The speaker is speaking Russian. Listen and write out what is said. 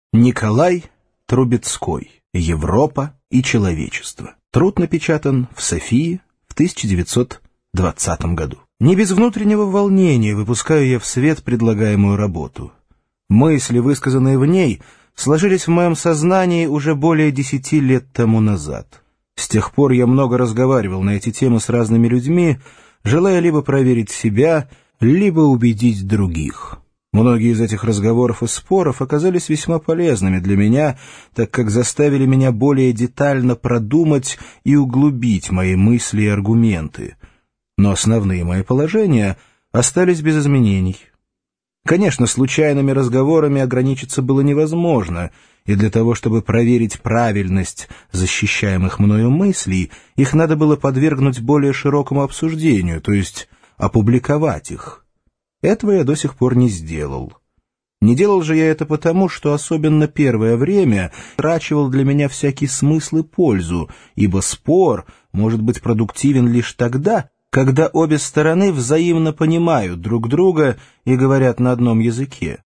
Николай Трубецкой. Европа и человечество. Труд напечатан в Софии в 1920 году. Не без внутреннего волнения выпускаю я в свет предлагаемую работу. Мысли, высказанные в ней, сложились в моем сознании уже более 10 лет тому назад. С тех пор я много разговаривал на эти темы с разными людьми, желая либо проверить себя, либо убедить других. Многие из этих разговоров и споров оказались весьма полезными для меня, так как заставили меня более детально продумать и углубить мои мысли и аргументы. Но основные мои положения остались без изменений. Конечно, случайными разговорами ограничиться было невозможно, и для того, чтобы проверить правильность защищаемых мною мыслей, их надо было подвергнуть более широкому обсуждению, то есть опубликовать их. Этого я до сих пор не сделал. Не делал же я это потому, что особенно первое время трачивал для меня всякий смысл и пользу, ибо спор может быть продуктивен лишь тогда, когда обе стороны взаимно понимают друг друга и говорят на одном языке.